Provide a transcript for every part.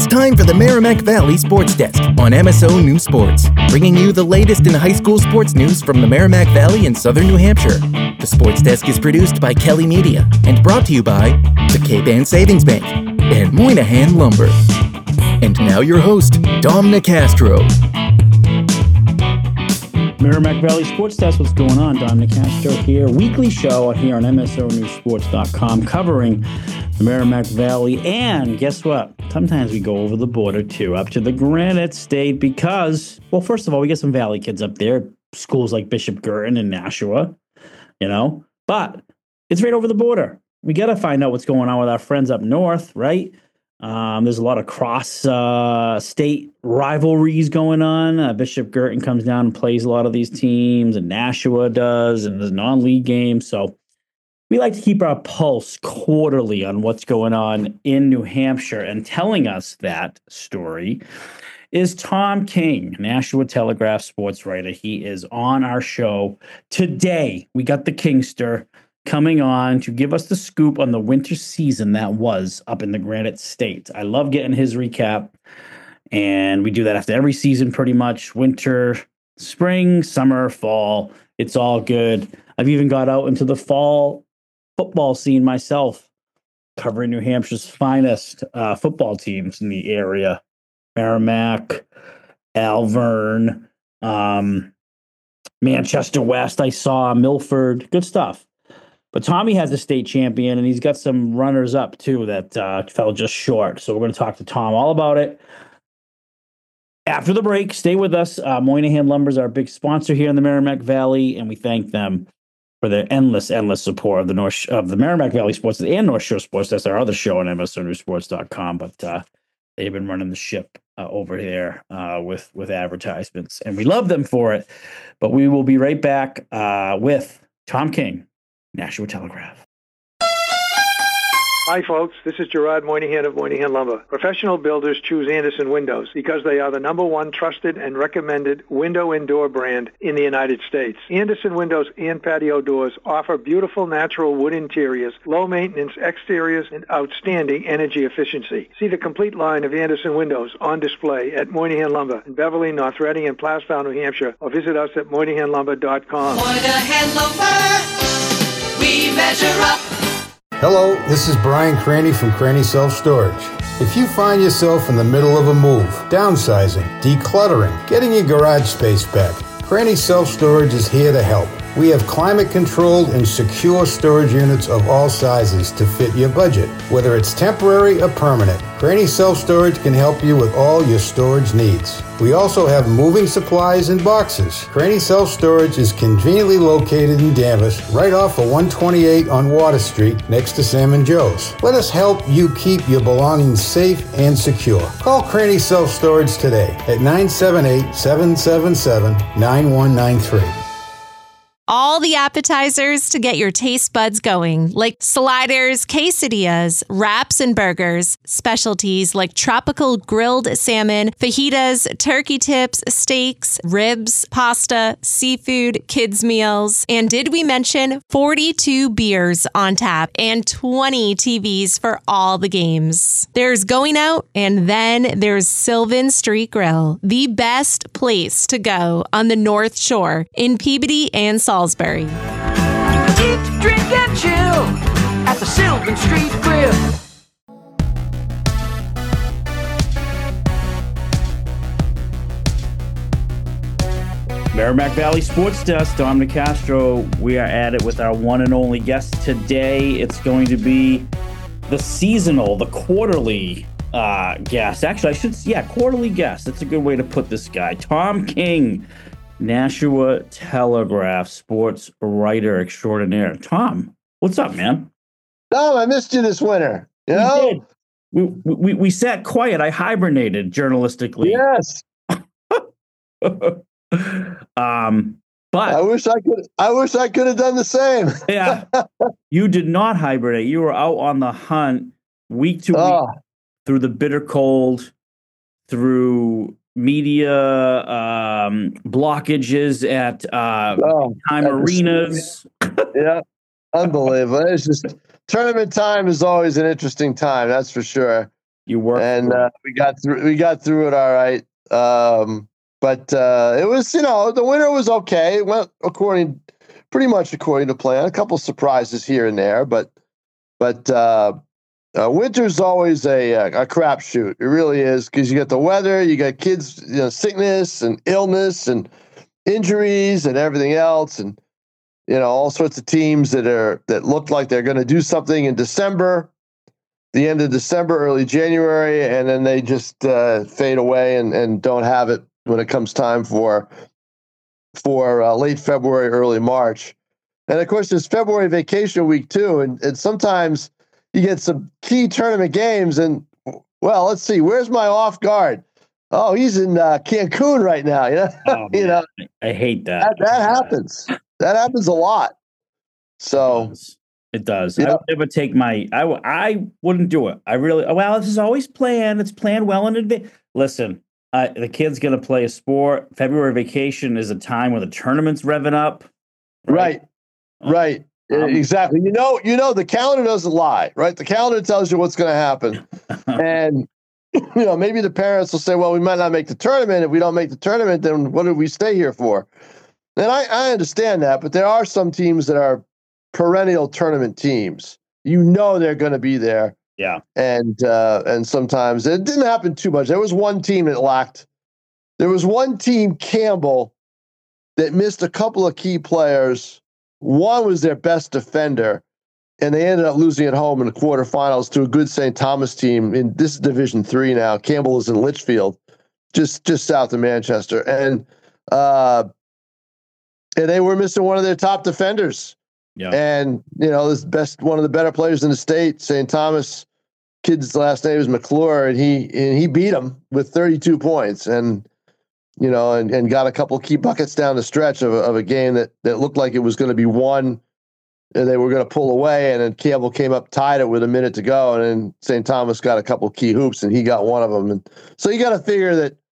time for the Merrimack Valley Sports Desk on MSO News Sports, bringing you the latest in high school sports news from the Merrimack Valley and Southern New Hampshire. The Sports Desk is produced by Kelly Media and brought to you by the Cape Ann Savings Bank and Moynihan Lumber. And now your host, Dom Nicastro. Merrimack Valley Sports Desk, what's going on? Dom Nicastro here. Weekly show here on MSONewsSports.com covering the Merrimack Valley. And guess what? Sometimes we go over the border too, up to the Granite State because, well, first of all, we get some Valley kids up there, schools like Bishop Girton and Nashua, but it's right over the border. We got to find out what's going on with our friends up north, right? There's a lot of cross-state rivalries going on. Bishop Girton comes down and plays a lot of these teams, and Nashua does, and there's non-league games. So we like to keep our pulse quarterly on what's going on in New Hampshire. And telling us that story is Tom King, Nashua Telegraph sports writer. He is on our show today. We got the Kingster coming on to give us the scoop on the winter season that was up in the Granite State. I love getting his recap, and we do that after every season pretty much. Winter, spring, summer, fall, it's all good. I've even got out into the fall football scene myself, covering New Hampshire's finest football teams in the area. Merrimack, Alvern, Manchester West, I saw Milford, good stuff. But Tommy has a state champion, and he's got some runners-up, too, that fell just short. So we're going to talk to Tom all about it. After the break, stay with us. Moynihan Lumber is our big sponsor here in the Merrimack Valley, and we thank them for their endless support of the Merrimack Valley Sports and North Shore Sports. That's our other show on MSONewsSports.com, but they've been running the ship over there with advertisements, and we love them for it. But we will be right back with Tom King, Nashua Telegraph. Hi, folks. This is Gerard Moynihan of Moynihan Lumber. Professional builders choose Anderson Windows because they are the #1 trusted and recommended window and door brand in the United States. Anderson Windows and Patio Doors offer beautiful natural wood interiors, low-maintenance exteriors, and outstanding energy efficiency. See the complete line of Anderson Windows on display at Moynihan Lumber in Beverly, North Reading, and Plastow, New Hampshire, or visit us at MoynihanLumber.com. Moynihan Lumber, we measure up. Hello, this is Brian Craney from Craney Self Storage. If you find yourself in the middle of a move, downsizing, decluttering, getting your garage space back, Craney Self Storage is here to help. We have climate-controlled and secure storage units of all sizes to fit your budget. Whether it's temporary or permanent, Craney Self Storage can help you with all your storage needs. We also have moving supplies and boxes. Craney Self Storage is conveniently located in Danvers, right off of 128 on Water Street, next to Sam and Joe's. Let us help you keep your belongings safe and secure. Call Craney Self Storage today at 978-777-9193. All the appetizers to get your taste buds going, like sliders, quesadillas, wraps and burgers, specialties like tropical grilled salmon, fajitas, turkey tips, steaks, ribs, pasta, seafood, kids' meals. And did we mention 42 beers on tap and 20 TVs for all the games? There's Going Out, and then there's Sylvan Street Grill, the best place to go on the North Shore in Peabody and Salisbury. Eat, drink, and chill at the Sylvan Street Grill. Merrimack Valley Sports Desk, Dom Nicastro. We are at it with our one and only guest today. It's going to be the quarterly guest. Actually, quarterly guest. That's a good way to put this guy. Tom King, Nashua Telegraph sports writer extraordinaire. Tom, what's up, man? No, I missed you this winter. You know? We sat quiet. I hibernated journalistically. Yes. But I wish I could have done the same. Yeah. You did not hibernate. You were out on the hunt week to week through the bitter cold, through media blockages at arenas. Yeah, unbelievable. It's just tournament time is always an interesting time, that's for sure. You worked, and we got through it all right. But it was, the winter was okay. It went pretty much according to plan. A couple surprises here and there, but winter's always a crapshoot. It really is, because you got the weather, you got kids, sickness and illness and injuries and everything else, and all sorts of teams that look like they're going to do something in December, the end of December, early January, and then they just fade away and don't have it when it comes time for late February, early March. And of course, there's February vacation week too, and sometimes you get some key tournament games, and let's see, where's my off guard? Oh, he's in Cancun right now. Oh, I hate that. That happens. That happens a lot. So it does. I would never take I wouldn't do it. This is always planned. It's planned well in advance. Listen, the kid's going to play a sport. February vacation is a time when the tournament's revving up. Right. Exactly. The calendar doesn't lie, right? The calendar tells you what's going to happen. And, maybe the parents will say, well, we might not make the tournament. If we don't make the tournament, then what did we stay here for? And I understand that, but there are some teams that are perennial tournament teams. They're going to be there. Yeah. And sometimes it didn't happen too much. There was one team that lacked. There was one team, Campbell, that missed a couple of key players. One was their best defender, and they ended up losing at home in the quarterfinals to a good St. Thomas team. In this is Division III now. Campbell is in Litchfield, just south of Manchester, and they were missing one of their top defenders. Yeah. And this one of the better players in the state, St. Thomas kid's last name is McClure, and he beat him with 32 points, and got a couple key buckets down the stretch of a game that looked like it was going to be won, and they were going to pull away, and then Campbell came up, tied it with a minute to go, and then St. Thomas got a couple key hoops, and he got one of them. And so you got to figure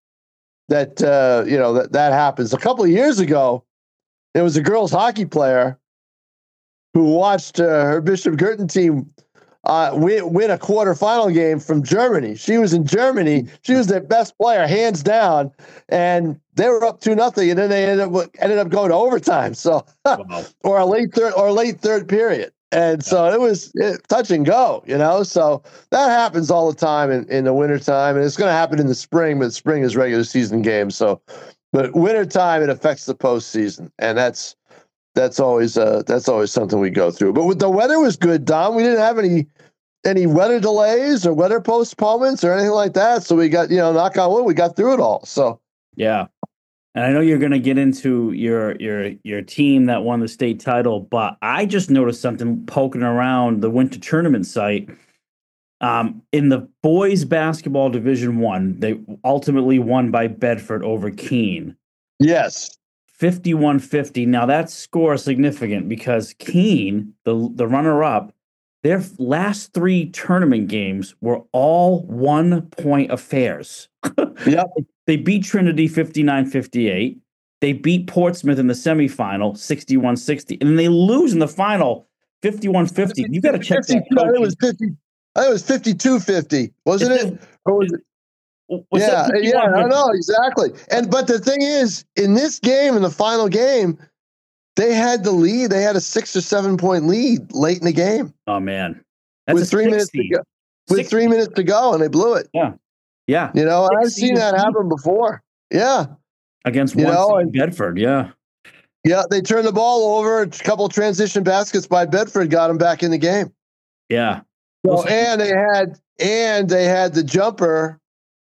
that happens. A couple of years ago, there was a girls hockey player who watched her Bishop Girton team win a quarterfinal game from Germany. She was in Germany. She was their best player, hands down, and they were up 2-0, and then they ended up going to overtime. So, wow. or late third period, and so it was touch and go. So that happens all the time in the wintertime, and it's going to happen in the spring. But spring is regular season games. So, but wintertime it affects the postseason, and that's always something we go through. But the weather was good, Dom. We didn't have any weather delays or weather postponements or anything like that. So we got, knock on wood, we got through it all. So yeah. And I know you're going to get into your team that won the state title, but I just noticed something poking around the winter tournament site. In the boys basketball Division I, they ultimately won by Bedford over Keene. Yes. 51-50. Now that score is significant because Keene, the runner-up, their last 3 tournament games were all 1-point affairs. Yep. They beat Trinity 59-58. They beat Portsmouth in the semifinal 61-60. And then they lose in the final 51-50. You got to check that. It was 50. It was 52-50, wasn't it? Or was it? Yeah, I know, exactly. But the thing is, in this game, in the final game, they had the lead. They had a 6 or 7 point lead late in the game. Oh man, with 3 minutes to go. With 3 minutes to go, and they blew it. Yeah. I've seen that happen before. Yeah, against Bedford. Yeah. They turned the ball over. A couple transition baskets by Bedford got them back in the game. Yeah. So, and they had the jumper.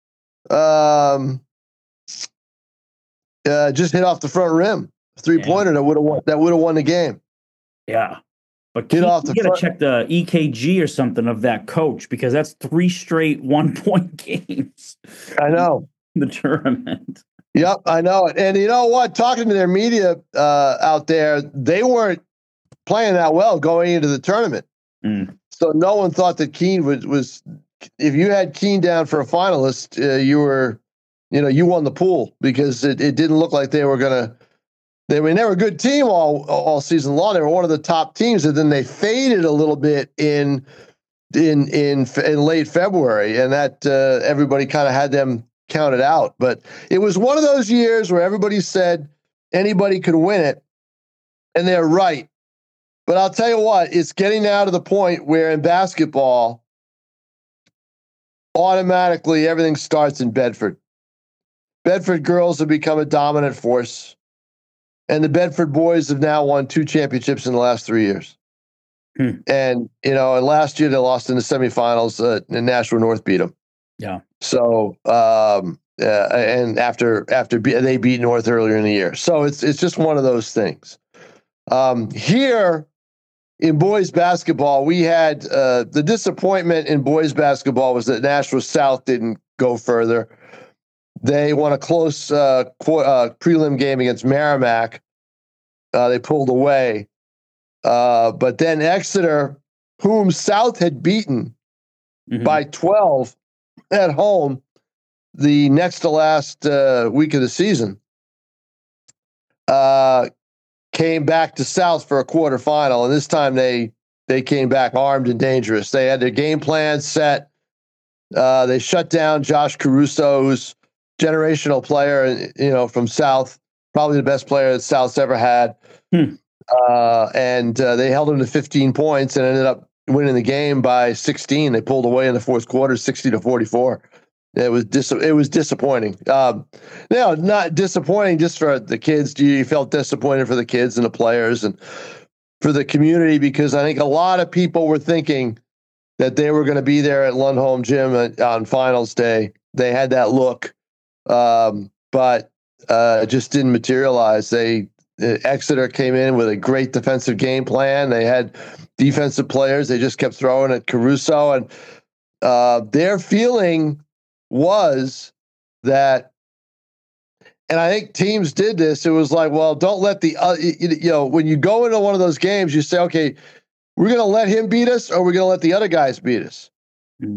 Just hit off the front rim, 3-pointer that would have won the game. Yeah, but you got to check the EKG or something of that coach, because that's 3 straight 1-point games. I know. The tournament. Yep, I know it. And you know what? Talking to their media out there, they weren't playing that well going into the tournament. So no one thought that Keene was. If you had Keene down for a finalist, you won the pool, because it didn't look like they were going to. They were a good team all season long. They were one of the top teams, and then they faded a little bit in in late February, and that everybody kind of had them counted out. But it was one of those years where everybody said anybody could win it, and they're right. But I'll tell you what, it's getting now to the point where in basketball, automatically everything starts in Bedford. Bedford girls have become a dominant force, and the Bedford boys have now won 2 championships in the last 3 years. And, and last year they lost in the semifinals, and Nashua North beat them. Yeah. So, and after they beat North earlier in the year. So it's just one of those things. Here in boys basketball, we had the disappointment in boys basketball was that Nashua South didn't go further. They won a close prelim game against Merrimack. They pulled away. But then Exeter, whom South had beaten by 12 at home the next to last week of the season, came back to South for a quarterfinal, and this time they came back armed and dangerous. They had their game plan set. They shut down Josh Caruso, who's a generational player, from South, probably the best player that South's ever had. And they held him to 15 points and ended up winning the game by 16. They pulled away in the fourth quarter, 60-44. It was disappointing. Not disappointing just for the kids. You felt disappointed for the kids and the players and for the community, because I think a lot of people were thinking that they were going to be there at Lundholm Gym on finals day. They had that look, but it just didn't materialize. Exeter came in with a great defensive game plan. They had defensive players. They just kept throwing at Caruso, and their feeling was that, and I think teams did this. It was like, well, don't let when you go into one of those games, you say, okay, we're going to let him beat us, or we're going to let the other guys beat us. Who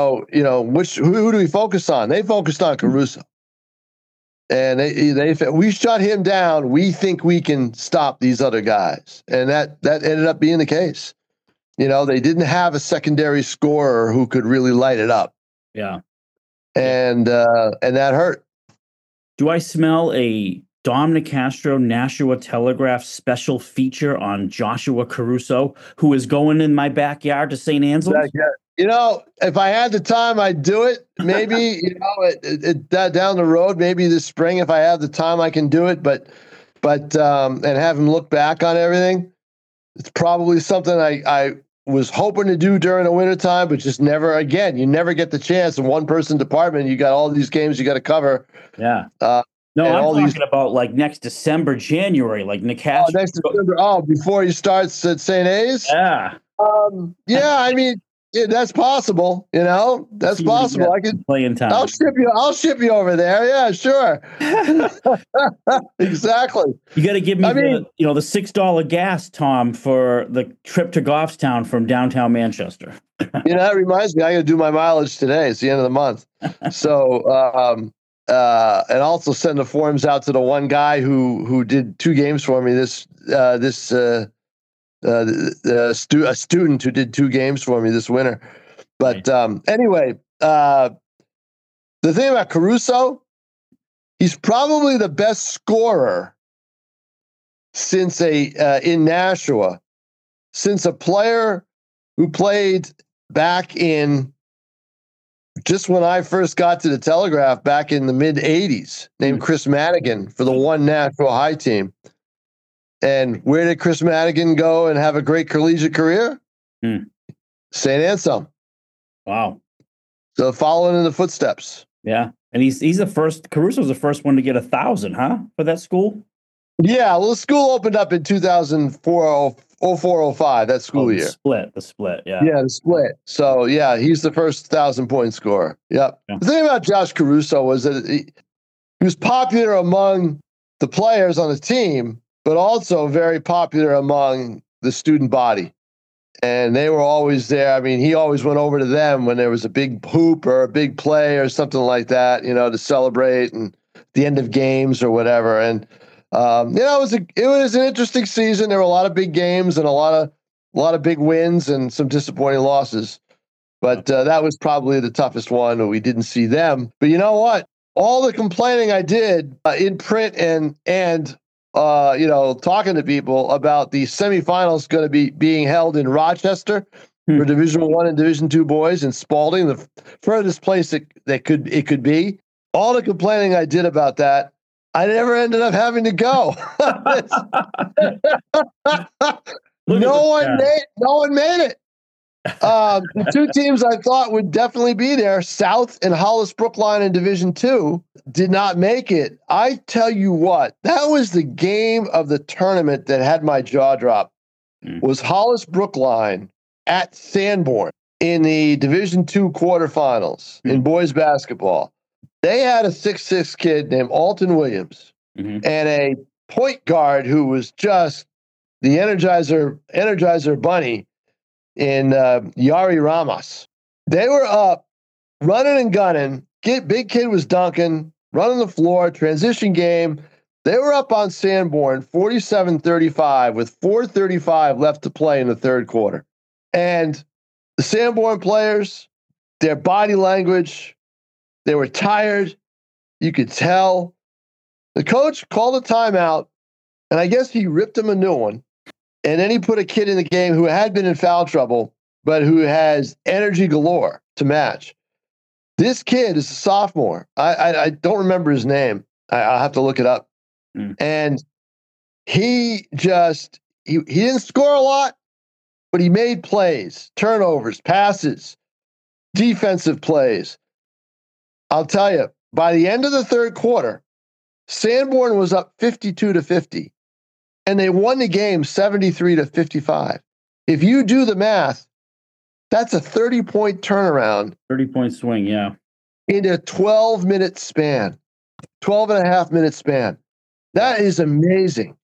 do we focus on? They focused on Caruso. And we shut him down. We think we can stop these other guys, and that ended up being the case. They didn't have a secondary scorer who could really light it up. Yeah, and that hurt. Do I smell a Dom Nicastro Nashua Telegraph special feature on Joshua Caruso, who is going in my backyard to St. Anselm's? If I had the time, I'd do it. Maybe, down the road, maybe this spring, if I have the time, I can do it. But and have him look back on everything. It's probably something I was hoping to do during the wintertime, but just never, again, you never get the chance. In one person department, you got all these games you got to cover. Yeah. No, I'm talking about like next December, January, like Nicastro. Next December. Before he starts at St. A's? Yeah. I mean, that's possible. That's possible. I can play in time. I'll ship you over there. Yeah, sure. Exactly. You got to give me the $6 gas, Tom, for the trip to Goffstown from downtown Manchester. That reminds me. I got to do my mileage today. It's the end of the month. So, and also send the forms out to the one guy who did 2 games for me. A student who did 2 games for me this winter. But anyway, the thing about Caruso, he's probably the best scorer since in Nashua, since a player who played back in just when I first got to the Telegraph back in the mid 80s, named Chris Madigan for the one Nashua High team. And where did Chris Madigan go and have a great collegiate career? St. Anselm. Wow. So following in the footsteps. Yeah. And he's the first, Caruso's the first one to get 1,000, huh? For that school? Yeah. Well, the school opened up in 2004-05, that school year. The split. Yeah. Yeah, the split. So yeah, he's the first 1,000-point scorer. Yep. Yeah. The thing about Josh Caruso was that he was popular among the players on the team, but also very popular among the student body. And they were always there. I mean, he always went over to them when there was a big hoop or a big play or something like that, to celebrate and the end of games or whatever. And, it was an interesting season. There were a lot of big games and a lot of big wins and some disappointing losses. But that was probably the toughest one. We didn't see them. But you know what? All the complaining I did in print and talking to people about the semifinals going to be being held in Rochester for Division I and Division II boys, and Spalding, the furthest place it could be. All the complaining I did about that, I never ended up having to go. No one made it. The two teams I thought would definitely be there, South and Hollis Brookline in Division II, did not make it. I tell you what, that was the game of the tournament that had my jaw drop. Was Hollis Brookline at Sanborn in the Division II quarterfinals in boys basketball. They had a 6'6" kid named Alton Williams and a point guard who was just the Energizer Bunny in Yari Ramos. They were up, running and gunning. Big kid was dunking, running the floor, transition game. They were up on Sanborn 47-35 with 4:35 left to play in the third quarter. And the Sanborn players, their body language, they were tired. You could tell. The coach called a timeout, and I guess he ripped him a new one. And then he put a kid in the game who had been in foul trouble, but who has energy galore to match. This kid is a sophomore. I don't remember his name. I'll have to look it up. And he didn't score a lot, but he made plays, turnovers, passes, defensive plays. I'll tell you, by the end of the third quarter, Sanborn was up 52-50. And they won the game 73-55. If you do the math, that's a 30-point turnaround. 30-point swing, yeah. In a 12-minute span. 12-and-a-half-minute span. That is amazing.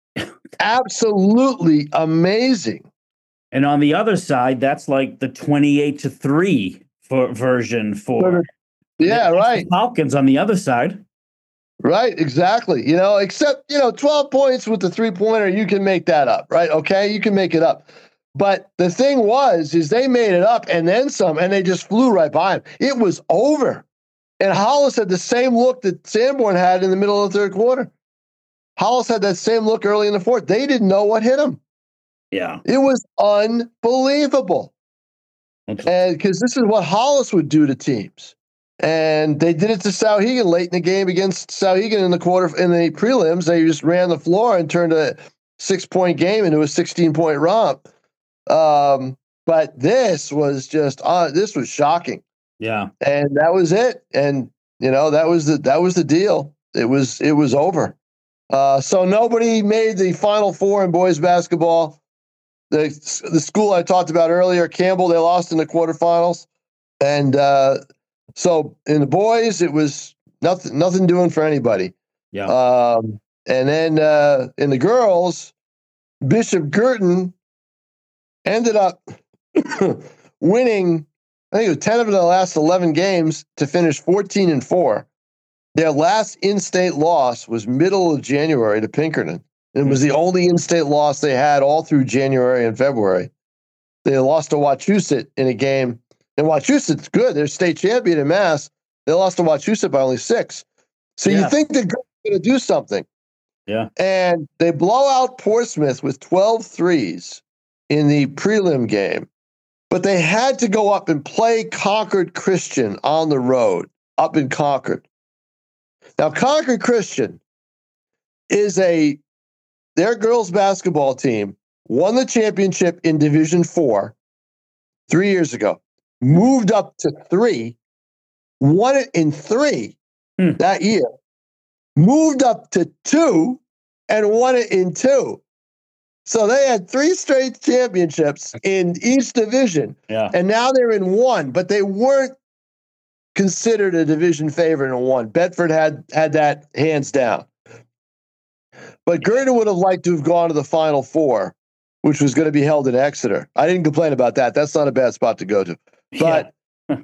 Absolutely amazing. And on the other side, that's like the 28-3 version for right. Falcons on the other side. Right, exactly. Except, 12 points with the three-pointer, you can make that up, right? Okay, you can make it up. But the thing is they made it up and then some, and they just flew right by him. It was over. And Hollis had the same look that Sanborn had in the middle of the third quarter. Hollis had that same look early in the fourth. They didn't know what hit them. Yeah. It was unbelievable. And because this is what Hollis would do to teams. And they did it to Souhegan late in the game against Souhegan in the prelims. They just ran the floor and turned a 6-point game into a 16-point romp. But this was this was shocking. Yeah. And that was it. And that was the deal. It was over. So nobody made the Final Four in boys basketball. The school I talked about earlier, Campbell, they lost in the quarterfinals. And so in the boys, it was nothing doing for anybody. Yeah. And then in the girls, Bishop Girton ended up winning, I think it was 10 of the last 11 games to finish 14-4. Their last in-state loss was middle of January to Pinkerton. It was the only in-state loss they had all through January and February. They lost to Wachusett in a game. And Wachusett's good. They're state champion in Mass. They lost to Wachusett by only 6. So you think they're going to do something. Yeah. And they blow out Portsmouth with 12 threes in the prelim game. But they had to go up and play Concord Christian on the road up in Concord. Now, Concord Christian is their girls basketball team won the championship in Division IV 3 years ago. Moved up to 3, won it in 3 that year, moved up to 2, and won it in 2. So they had 3 straight championships in each division, and now they're in 1, but they weren't considered a division favorite in 1. Bedford had that hands down. But Girton would have liked to have gone to the Final Four, which was going to be held in Exeter. I didn't complain about that. That's not a bad spot to go to. But,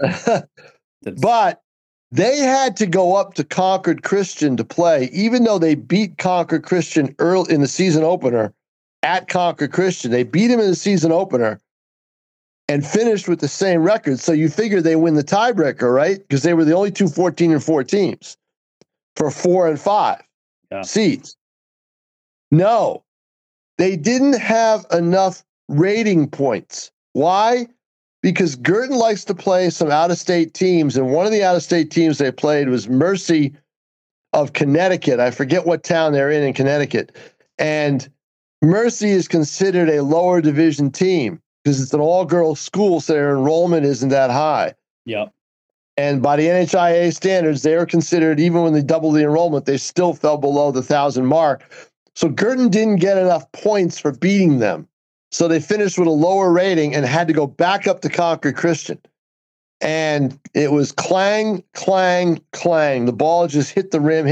but they had to go up to Concord Christian to play, even though they beat Concord Christian early in the season opener at Concord Christian. They beat him in the season opener. and finished with the same record. So you figure they win the tiebreaker, right? Because they were the only two 14-4 teams for 4 and 5 seeds. No, they didn't have enough rating points. Why? Because Girton likes to play some out-of-state teams, and one of the out-of-state teams they played was Mercy of Connecticut. I forget what town they're in Connecticut. And Mercy is considered a lower division team because it's an all-girls school, so their enrollment isn't that high. Yep. And by the NHIA standards, they were considered, even when they doubled the enrollment, they still fell below the 1,000 mark. So Girton didn't get enough points for beating them. So they finished with a lower rating and had to go back up to Concord Christian. And it was clang, clang, clang. The ball just hit the rim,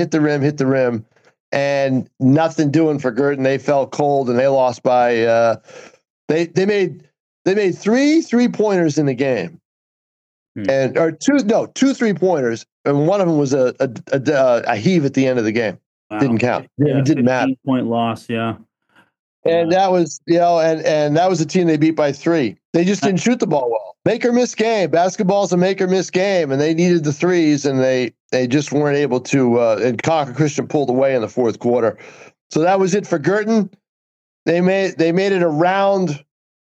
and nothing doing for Girton. They fell cold and they lost by they made 3 3-pointers in the game. And or two 3-pointers, and one of them was a heave at the end of the game. Wow. Didn't count. Yeah, it didn't matter. 15-point loss, yeah. And that was, and that was a team they beat by 3. They just didn't shoot the ball well. Make or miss game. Basketball's a make or miss game, and they needed the threes, and they just weren't able to. And Concord Christian pulled away in the fourth quarter. So that was it for Girton. They made it around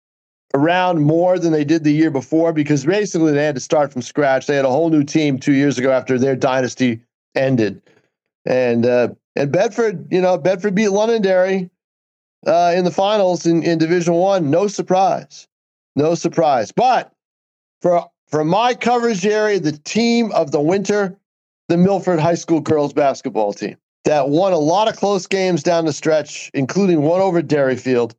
more than they did the year before because basically they had to start from scratch. They had a whole new team 2 years ago after their dynasty ended, and Bedford, Bedford beat Londonderry in the finals in Division I. No surprise. But for my coverage area, the team of the winter, the Milford High School girls basketball team that won a lot of close games down the stretch, including one over Derryfield.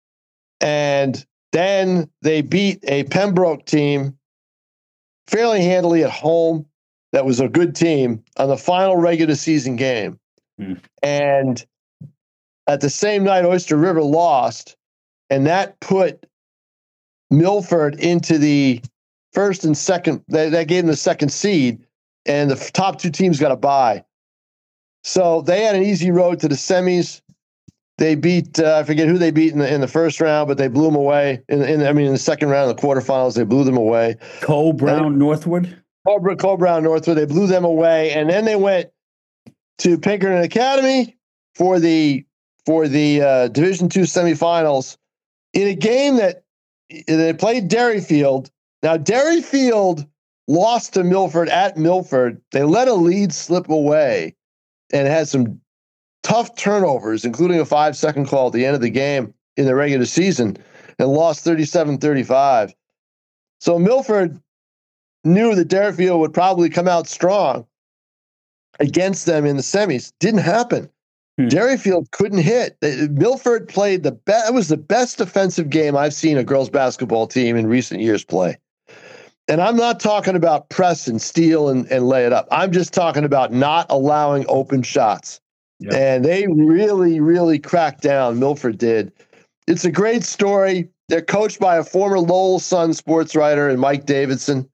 And then they beat a Pembroke team fairly handily at home. That was a good team on the final regular season game. And at the same night, Oyster River lost, and that put Milford into the first and second. That gave them the second seed, and the top 2 teams got a bye. So they had an easy road to the semis. They beat I forget who they beat in the first round, but they blew them away. In the second round, the quarterfinals, they blew them away. Cole Brown Northwood. They blew them away, and then they went to Pinkerton Academy for the Division II semifinals in a game that they played Derryfield. Now, Derryfield lost to Milford at Milford. They let a lead slip away and had some tough turnovers, including a 5-second call at the end of the game in the regular season, and lost 37-35. So Milford knew that Derryfield would probably come out strong against them in the semis. Didn't happen. Derryfield couldn't hit. Milford played the best. It was the best defensive game I've seen a girls basketball team in recent years play. And I'm not talking about press and steal and lay it up. I'm just talking about not allowing open shots. Yep. And they really, really cracked down. Milford did. It's a great story. They're coached by a former Lowell Sun sports writer and Mike Davidson.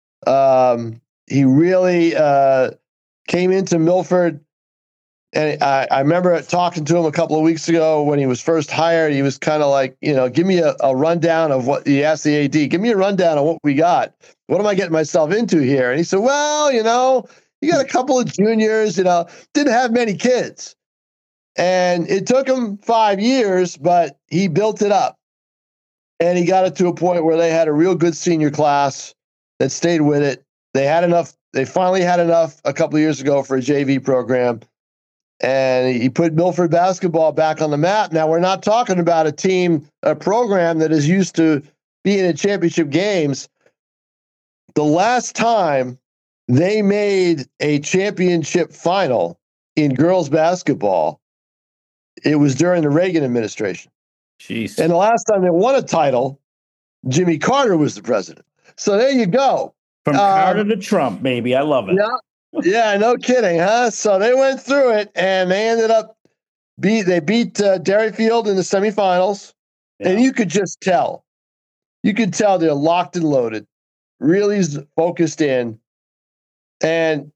He really came into Milford. And I remember talking to him a couple of weeks ago when he was first hired. He was kind of like, give me a rundown of what he asked the AD. Give me a rundown of what we got. What am I getting myself into here? And he said, well, you got a couple of juniors, didn't have many kids. And it took him 5 years, but he built it up. And he got it to a point where they had a real good senior class that stayed with it. They finally had enough a couple of years ago for a JV program. And he put Milford basketball back on the map. Now, we're not talking about a program that is used to being in championship games. The last time they made a championship final in girls basketball, it was during the Reagan administration. Jeez. And the last time they won a title, Jimmy Carter was the president. So there you go. From Carter to Trump, baby. I love it. Yeah, no kidding, huh? So they went through it, and they ended up beat Derryfield in the semifinals, and you could just tell. You could tell they're locked and loaded, really focused in, and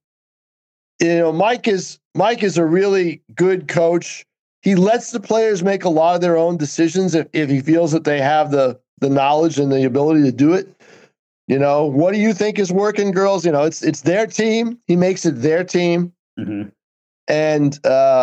Mike is a really good coach. He lets the players make a lot of their own decisions if he feels that they have the the knowledge and the ability to do it. You know, what do you think is working, girls? You know, it's their team. He makes it their team. Mm-hmm. And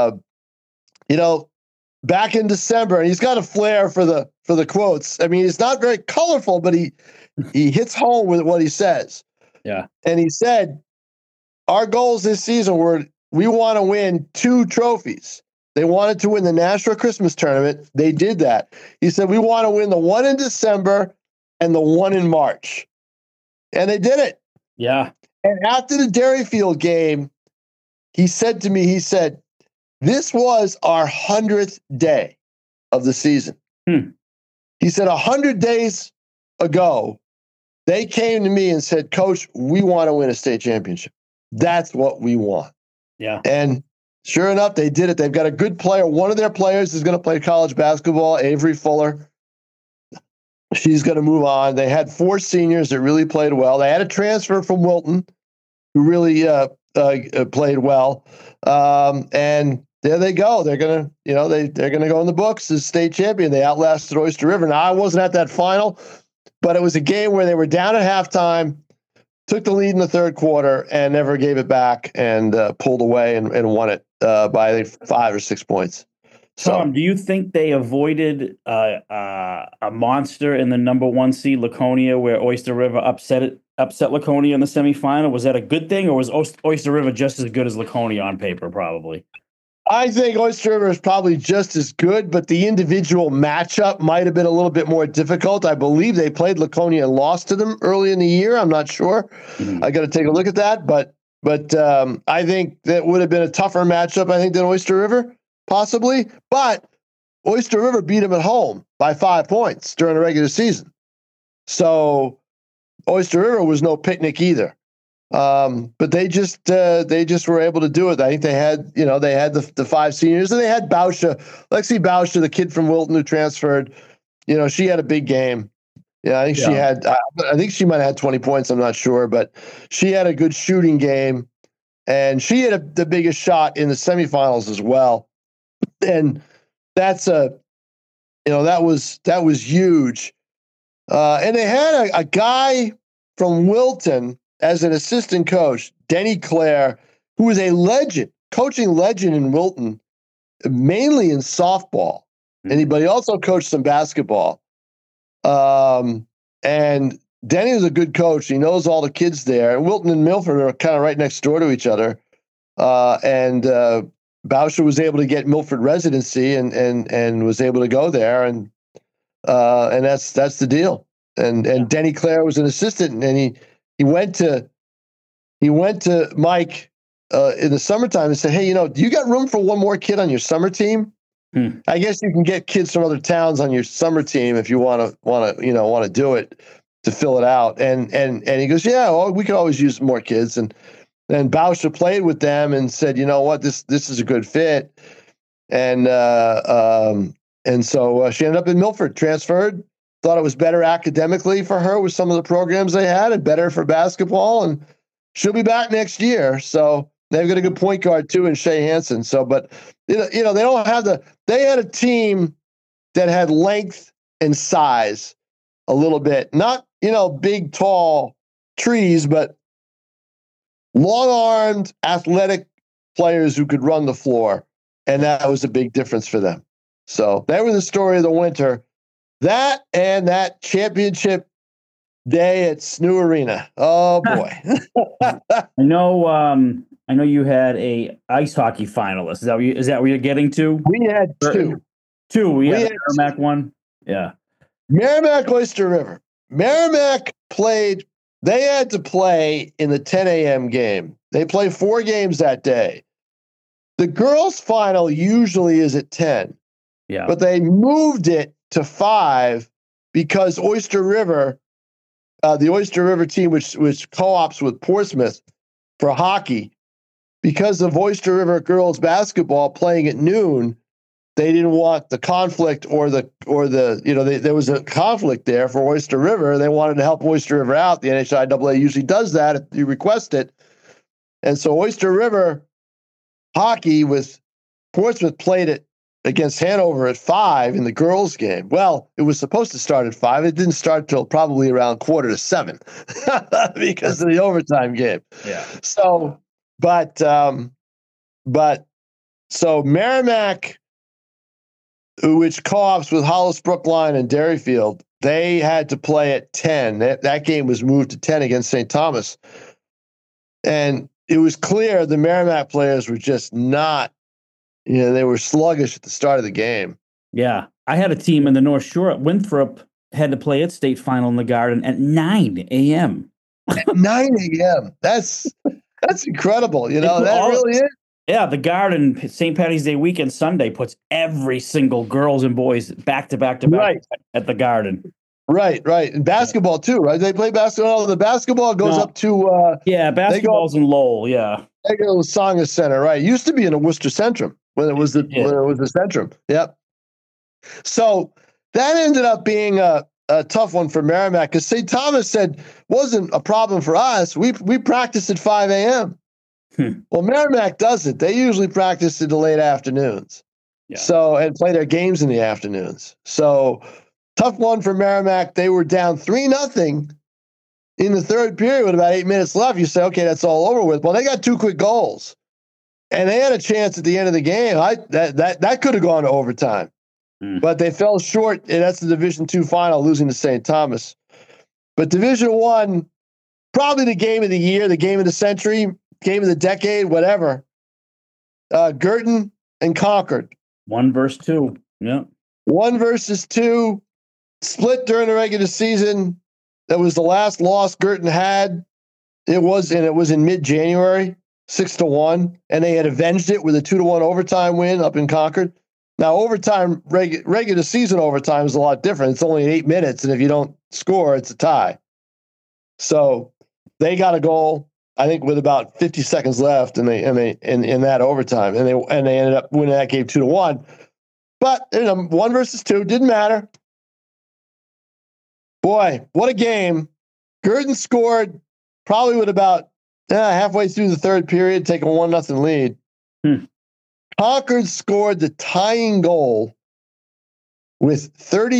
you know, back in December, and he's got a flair for the quotes. I mean, it's not very colorful, but he hits home with what he says. Yeah. And he said, our goals this season were we want to win 2 trophies. They wanted to win the National Christmas Tournament. They did that. He said, we want to win the one in December and the one in March. And they did it. Yeah. And after the Derryfield game, he said to me, this was our 100th day of the season. He said 100 days ago, they came to me and said, Coach, we want to win a state championship. That's what we want. Yeah. And sure enough, they did it. They've got a good player. One of their players is going to play college basketball, Avery Fuller. She's going to move on. They had 4 seniors that really played well. They had a transfer from Wilton who really played well. And there they go. They're going to, you know, they're going to go in the books as state champion. They outlasted Oyster River. Now, I wasn't at that final, but it was a game where they were down at halftime, took the lead in the third quarter, and never gave it back, and pulled away and won it by, I think, 5 or 6 points. Tom, do you think they avoided a monster in the number 1 seed, Laconia, where Oyster River upset Laconia in the semifinal? Was that a good thing, or was Oyster River just as good as Laconia on paper, probably? I think Oyster River is probably just as good, but the individual matchup might have been a little bit more difficult. I believe they played Laconia and lost to them early in the year. I'm not sure. I got to take a look at that, but I think that would have been a tougher matchup, I think, than Oyster River, possibly. But Oyster River beat them at home by 5 points during the regular season. So Oyster River was no picnic either. But they just were able to do it. I think they had the 5 seniors, and they had Lexi Bauscher, the kid from Wilton who transferred. You know, she had a big game. Yeah, I think she might have had 20 points. I'm not sure, but she had a good shooting game, and she had the biggest shot in the semifinals as well. And that was huge. And they had a guy from Wilton as an assistant coach, Denny Clare, who was a legend, coaching legend in Wilton, mainly in softball. But he also coached some basketball. And Denny was a good coach. He knows all the kids there. And Wilton and Milford are kind of right next door to each other. And Bauscher was able to get Milford residency and was able to go there. And that's the deal. And Denny Clare was an assistant, and he went to Mike in the summertime and said, "Hey, do you got room for one more kid on your summer team? I guess you can get kids from other towns on your summer team if you want to do it to fill it out." And he goes, "Yeah, well, we could always use more kids." And then Bauscher played with them and said, "You know what? This is a good fit." And so she ended up in Milford, transferred. Thought it was better academically for her with some of the programs they had, and better for basketball. And she'll be back next year. So they've got a good point guard too in Shea Hansen. So, but they don't have they had a team that had length and size a little bit, not, big, tall trees, but long-armed, athletic players who could run the floor. And that was a big difference for them. So that was the story of the winter. That and that championship day at SNU Arena. Oh boy! I know you had a ice hockey finalist. Is that where you're getting to? We had two. We had the Merrimack one. Yeah. Merrimack Oyster River. Merrimack played. They had to play in the 10 a.m. game. They play 4 games that day. The girls' final usually is at 10. Yeah. But they moved it to 5 because Oyster River, the Oyster River team, which co-ops with Portsmouth for hockey, because of Oyster River girls basketball playing at noon, they didn't want the conflict or the there was a conflict there for Oyster River. They wanted to help Oyster River out. The NHIAA usually does that if you request it. And so Oyster River hockey with Portsmouth played at against Hanover at 5 in the girls' game. Well, it was supposed to start at 5. It didn't start till probably around 6:45 because of the overtime game. Yeah. So, so Merrimack, which co-ops with Hollis Brookline and Derryfield, they had to play at 10. That game was moved to 10 against St. Thomas. And it was clear the Merrimack players were just not, they were sluggish at the start of the game. Yeah. I had a team in the North Shore. Winthrop had to play its state final in the Garden at 9 a.m. At 9 a.m. That's incredible. That really is. Yeah, the Garden, St. Patty's Day weekend Sunday, puts every single girls and boys back to back at the Garden. Right. And basketball too, right? They play basketball. The basketball goes up to basketball's in Lowell. Yeah, they go to the Songa Center. Right, it used to be in a Worcester Centrum when it was the Centrum. Yep. So that ended up being a tough one for Merrimack because St. Thomas said wasn't a problem for us. We practiced at 5 a.m. Well, Merrimack doesn't. They usually practice in the late afternoons. Yeah. So, and play their games in the afternoons. So, tough one for Merrimack. They were down 3-0 in the third period with about 8 minutes left. You say, okay, that's all over with. Well, they got 2 quick goals. And they had a chance at the end of the game. That could have gone to overtime. But they fell short, and that's the Division II final, losing to St. Thomas. But Division I, probably the game of the year, the game of the century, game of the decade, whatever. Girton and Concord. 1 versus 2. Yeah. 1 versus 2. Split during the regular season. That was the last loss Girton had. It was in mid-January, 6-1, and they had avenged it with a 2-1 overtime win up in Concord. Now, overtime, regular season overtime is a lot different. It's only 8 minutes, and if you don't score, it's a tie. So they got a goal, I think, with about 50 seconds left, and they in that overtime, and they ended up winning that game 2-1. But 1 versus 2 didn't matter. Boy, what a game! Girton scored probably with about halfway through the third period, taking 1-0 lead. Concord scored the tying goal with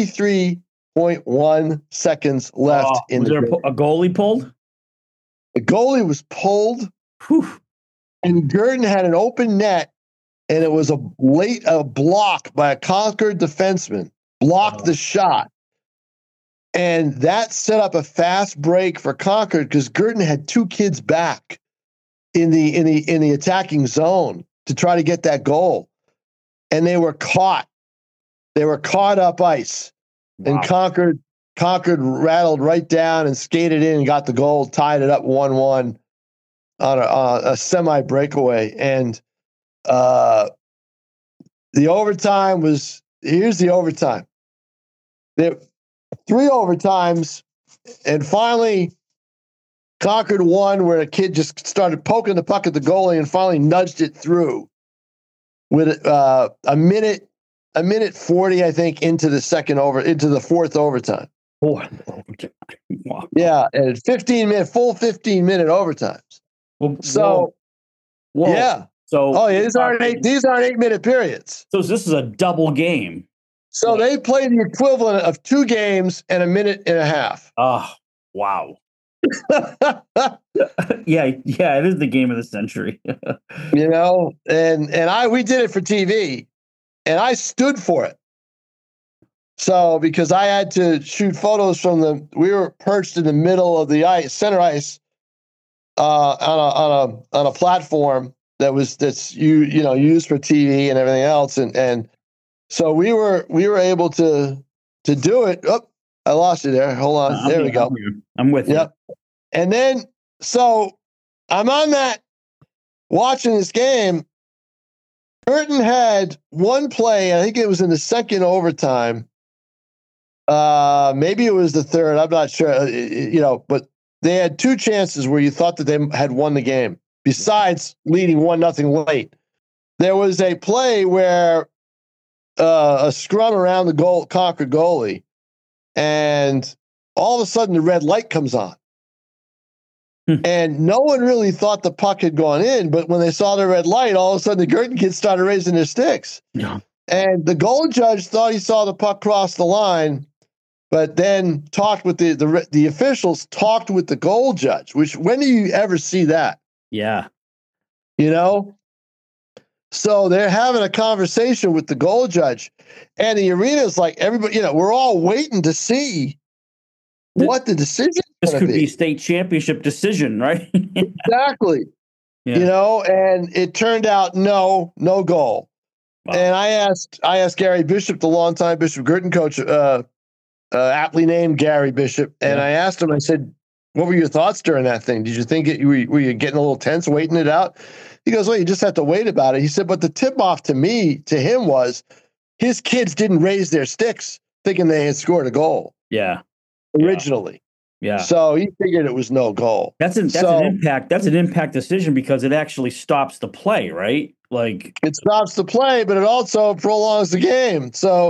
33.1 seconds left in the game. Was there a goalie pulled? The goalie was pulled, and Girton had an open net, and it was a block by a Concord defenseman. Blocked the shot. And that set up a fast break for Concord because Girton had 2 kids back in the attacking zone to try to get that goal. And they were caught. They were caught up ice. Wow. And Concord rattled right down and skated in and got the goal, tied it up 1-1 on a semi breakaway. And the overtime was, here's the overtime. There 3 overtimes, and finally Concord won where a kid just started poking the puck at the goalie and finally nudged it through with a minute 40, I think, into the fourth overtime. Wow. Yeah, and 15 minute overtimes. Yeah. So these aren't 8-minute periods. So this is a double game. So they played the equivalent of 2 games and a minute and a half. Oh, wow. Yeah, it is the game of the century. And we did it for TV, and I stood for it. So because I had to shoot photos we were perched in the middle of the center ice, on a platform that's used for TV and everything else, and so we were able to do it. Oh, I lost you there. Hold on. There we go. I'm with you. Yep. And then, so I'm on that watching this game. Girton had 1 play. I think it was in the second overtime. Maybe it was the third. I'm not sure. But they had 2 chances where you thought that they had won the game. Besides leading 1-0 late, there was a play where a scrum around the Concord goalie, and all of a sudden the red light comes on. And no one really thought the puck had gone in, but when they saw the red light, all of a sudden the Girton kids started raising their sticks. Yeah. And the goal judge thought he saw the puck cross the line, but then talked with the officials, talked with the goal judge, which when do you ever see that? Yeah. You know? So they're having a conversation with the goal judge, and the arena is like everybody, we're all waiting to see what the decision is. This could be state championship decision, right? Exactly. Yeah. And it turned out no goal. Wow. And I asked Gary Bishop, the longtime Bishop Girton coach, aptly named Gary Bishop, and I asked him, I said, what were your thoughts during that thing? Did you think were you getting a little tense waiting it out? He goes, well, you just have to wait about it. He said, but the tip-off to him was his kids didn't raise their sticks thinking they had scored a goal. Yeah. Originally. Yeah. So he figured it was no goal. That's an impact decision because it actually stops the play, right? Like it stops the play, but it also prolongs the game. So,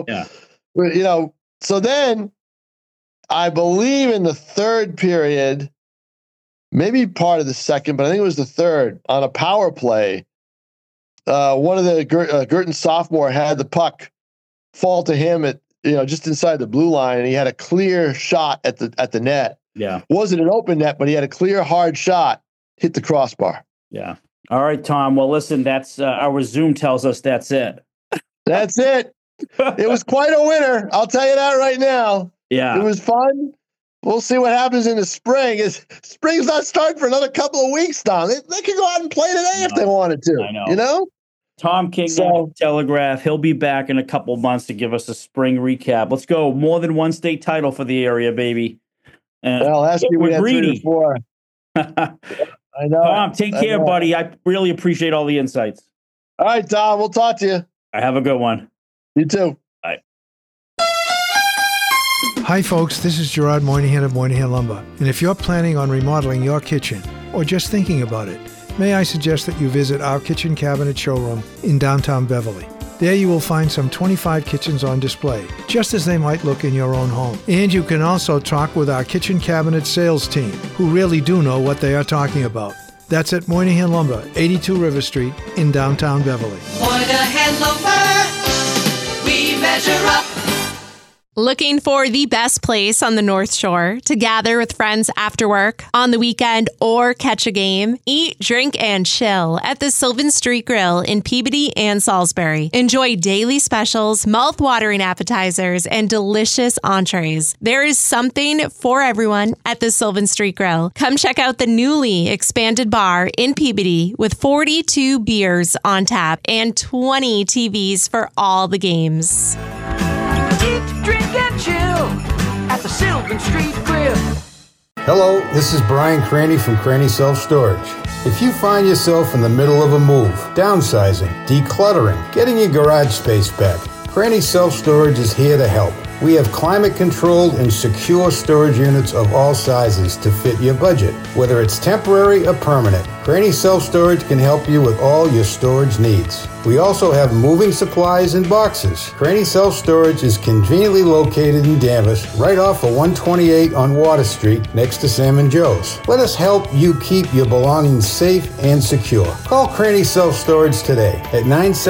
so then I believe in the third period, maybe part of the second, but I think it was the third, on a power play, one of the Girton sophomore had the puck fall to him at just inside the blue line, and he had a clear shot at the net. Yeah, wasn't an open net, but he had a clear hard shot, hit the crossbar. Yeah. All right, Tom. Well, listen, that's our Zoom tells us that's it. That's it. It was quite a winner. I'll tell you that right now. Yeah, it was fun. We'll see what happens in the spring. Spring's not starting for another couple of weeks, Tom. They could go out and play today if they wanted to. I know. Tom King, Telegraph. He'll be back in a couple of months to give us a spring recap. Let's go. More than one state title for the area, baby. Last year we had 3 or 4. I know. Tom, take care, buddy. I really appreciate all the insights. All right, Tom. We'll talk to you. I have a good one. You too. Bye. Hi, folks. This is Gerard Moynihan of Moynihan Lumber. And if you're planning on remodeling your kitchen or just thinking about it, may I suggest that you visit our kitchen cabinet showroom in downtown Beverly. There you will find some 25 kitchens on display, just as they might look in your own home. And you can also talk with our kitchen cabinet sales team, who really do know what they are talking about. That's at Moynihan Lumber, 82 River Street in downtown Beverly. Moynihan Lumber, we measure up. Looking for the best place on the North Shore to gather with friends after work, on the weekend, or catch a game? Eat, drink, and chill at the Sylvan Street Grill in Peabody and Salisbury. Enjoy daily specials, mouth-watering appetizers, and delicious entrees. There is something for everyone at the Sylvan Street Grill. Come check out the newly expanded bar in Peabody with 42 beers on tap and 20 TVs for all the games. Drink and chill at the Sylvan Street Grill. Hello, this is Brian Cranny from Cranny Self Storage. If you find yourself in the middle of a move, downsizing, decluttering, getting your garage space back, Cranny Self Storage is here to help. We have climate-controlled and secure storage units of all sizes to fit your budget, whether it's temporary or permanent. Cranny Self Storage can help you with all your storage needs. We also have moving supplies and boxes. Cranny Self Storage is conveniently located in Danvers, right off of 128 on Water Street, next to Sam and Joe's. Let us help you keep your belongings safe and secure. Call Cranny Self Storage today at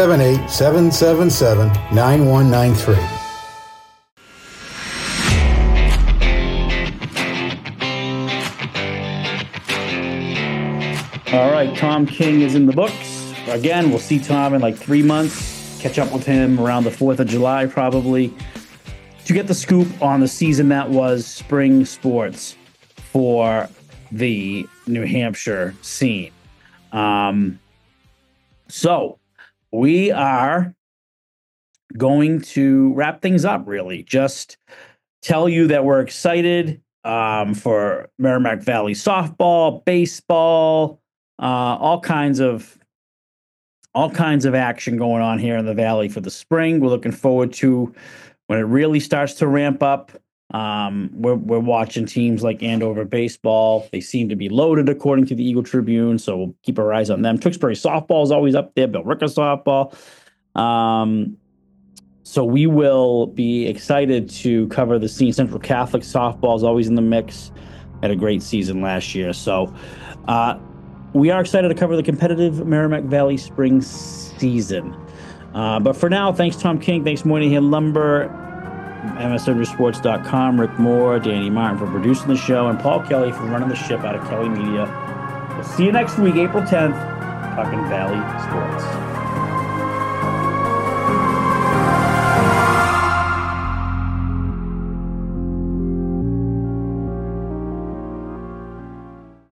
978-777-9193. All right, Tom King is in the books. Again, we'll see Tom in like 3 months. Catch up with him around the 4th of July, probably, to get the scoop on the season that was spring sports for the New Hampshire scene. So we are going to wrap things up, really. Just tell you that we're excited for Merrimack Valley softball, baseball, all kinds of action going on here in the Valley for the spring. We're looking forward to when it really starts to ramp up. We're watching teams like Andover baseball. They seem to be loaded according to the Eagle Tribune, so we'll keep our eyes on them. Tewksbury softball is always up there. Bill Ricker softball. So we will be excited to cover the scene. Central Catholic softball is always in the mix. Had a great season last year. So we are excited to cover the competitive Merrimack Valley spring season. But for now, thanks Tom King, thanks Moynihan Lumber, MSWSports.com, Rick Moore, Danny Martin for producing the show, and Paul Kelly for running the ship out of Kelly Media. We'll see you next week, April 10th, talking Valley Sports.